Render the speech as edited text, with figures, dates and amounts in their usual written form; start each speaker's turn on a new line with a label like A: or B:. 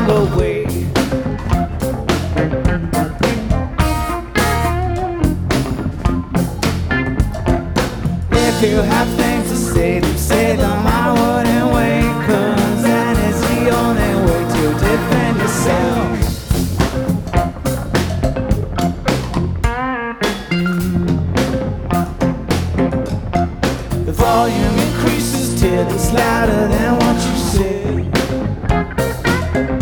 A: longer wait. If you have things to say, then say them, I wouldn't wait, 'cause that is the only way to defend yourself. The volume increases till it's louder than what you